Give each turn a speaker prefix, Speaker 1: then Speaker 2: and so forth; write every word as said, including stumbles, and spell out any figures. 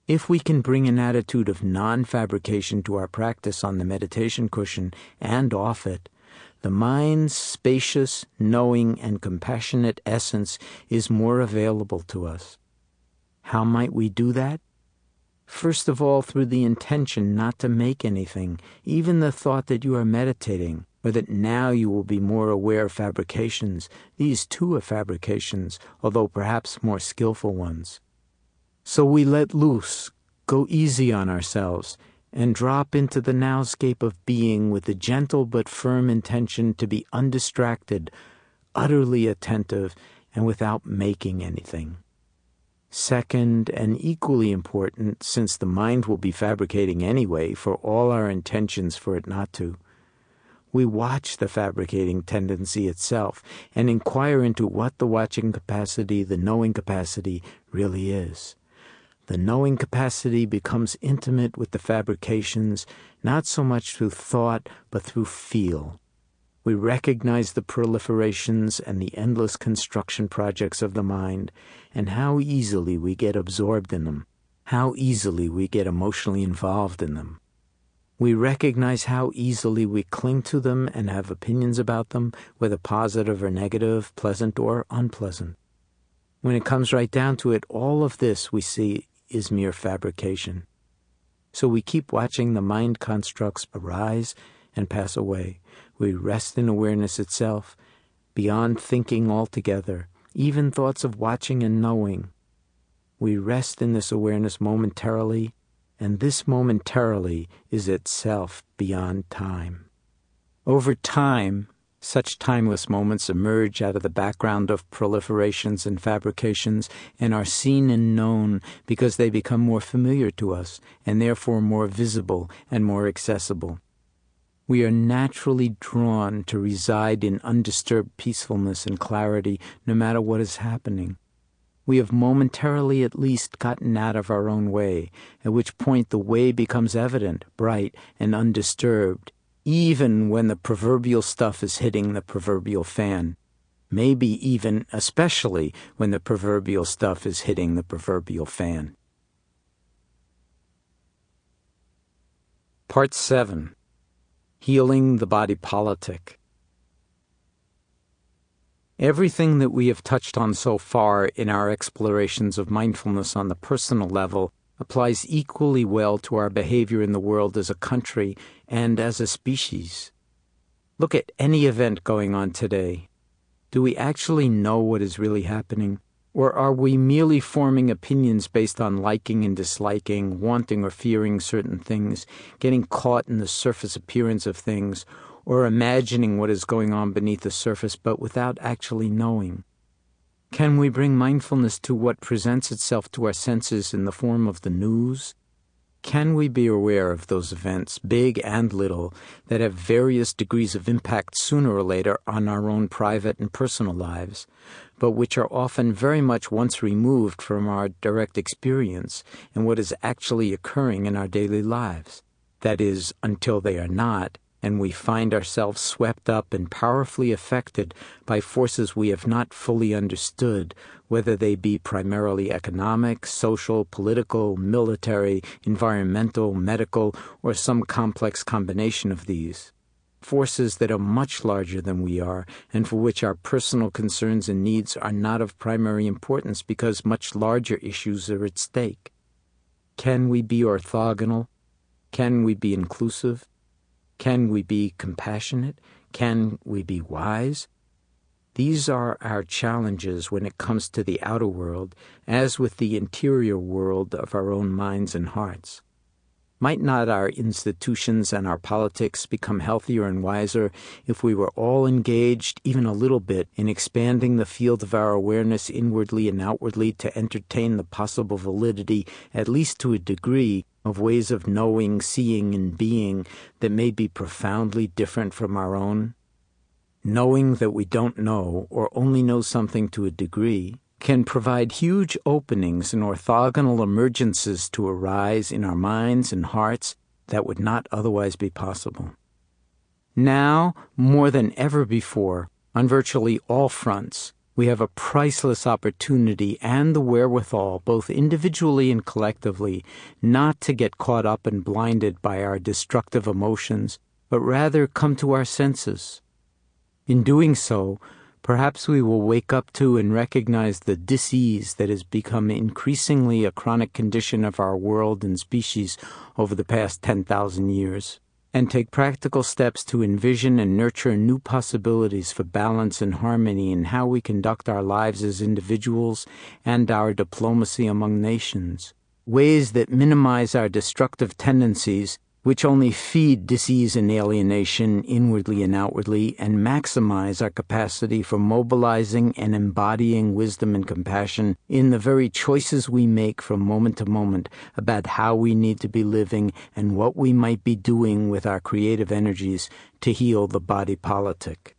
Speaker 1: If we can bring an attitude of non-fabrication to our practice on the meditation cushion and off it, the mind's spacious, knowing, and compassionate essence is more available to us. How might we do that? First of all, through the intention not to make anything, even the thought that you are meditating, or that now you will be more aware of fabrications. These too are fabrications, although perhaps more skillful ones. So we let loose, go easy on ourselves, and drop into the nowscape of being with the gentle but firm intention to be undistracted, utterly attentive, and without making anything. Second, and equally important, since the mind will be fabricating anyway for all our intentions for it not to, we watch the fabricating tendency itself and inquire into what the watching capacity, the knowing capacity, really is. The knowing capacity becomes intimate with the fabrications, not so much through thought, but through feel. We recognize the proliferations and the endless construction projects of the mind, and how easily we get absorbed in them, how easily we get emotionally involved in them. We recognize how easily we cling to them and have opinions about them, whether positive or negative, pleasant or unpleasant. When it comes right down to it, all of this we see is mere fabrication. So we keep watching the mind constructs arise and pass away. We rest in awareness itself, beyond thinking altogether, even thoughts of watching and knowing. We rest in this awareness momentarily, and this momentarily is itself beyond time. Over time, such timeless moments emerge out of the background of proliferations and fabrications and are seen and known because they become more familiar to us and therefore more visible and more accessible. We are naturally drawn to reside in undisturbed peacefulness and clarity no matter what is happening. We have momentarily at least gotten out of our own way, at which point the way becomes evident, bright, and undisturbed, even when the proverbial stuff is hitting the proverbial fan. Maybe even, especially, when the proverbial stuff is hitting the proverbial fan. Part seven. Healing the Body Politic. Everything that we have touched on so far in our explorations of mindfulness on the personal level applies equally well to our behavior in the world as a country and as a species. Look at any event going on today. Do we actually know what is really happening? Or are we merely forming opinions based on liking and disliking, wanting or fearing certain things, getting caught in the surface appearance of things, or imagining what is going on beneath the surface but without actually knowing? Can we bring mindfulness to what presents itself to our senses in the form of the news? Can we be aware of those events, big and little, that have various degrees of impact sooner or later on our own private and personal lives, but which are often very much once removed from our direct experience and what is actually occurring in our daily lives? That is, until they are not, and we find ourselves swept up and powerfully affected by forces we have not fully understood, whether they be primarily economic, social, political, military, environmental, medical, or some complex combination of these. Forces that are much larger than we are, and for which our personal concerns and needs are not of primary importance because much larger issues are at stake. Can we be orthogonal? Can we be inclusive? Can we be compassionate? Can we be wise? These are our challenges when it comes to the outer world, as with the interior world of our own minds and hearts. Might not our institutions and our politics become healthier and wiser if we were all engaged, even a little bit, in expanding the field of our awareness inwardly and outwardly to entertain the possible validity, at least to a degree, of ways of knowing, seeing, and being that may be profoundly different from our own? Knowing that we don't know, or only know something to a degree, can provide huge openings and orthogonal emergences to arise in our minds and hearts that would not otherwise be possible. Now, more than ever before, on virtually all fronts, We have a priceless opportunity and the wherewithal, both individually and collectively, not to get caught up and blinded by our destructive emotions, but rather come to our senses. In doing so, perhaps we will wake up to and recognize the dis-ease that has become increasingly a chronic condition of our world and species over the past ten thousand years, and take practical steps to envision and nurture new possibilities for balance and harmony in how we conduct our lives as individuals and our diplomacy among nations, ways that minimize our destructive tendencies, which only feed disease and alienation inwardly and outwardly, and maximize our capacity for mobilizing and embodying wisdom and compassion in the very choices we make from moment to moment about how we need to be living and what we might be doing with our creative energies to heal the body politic.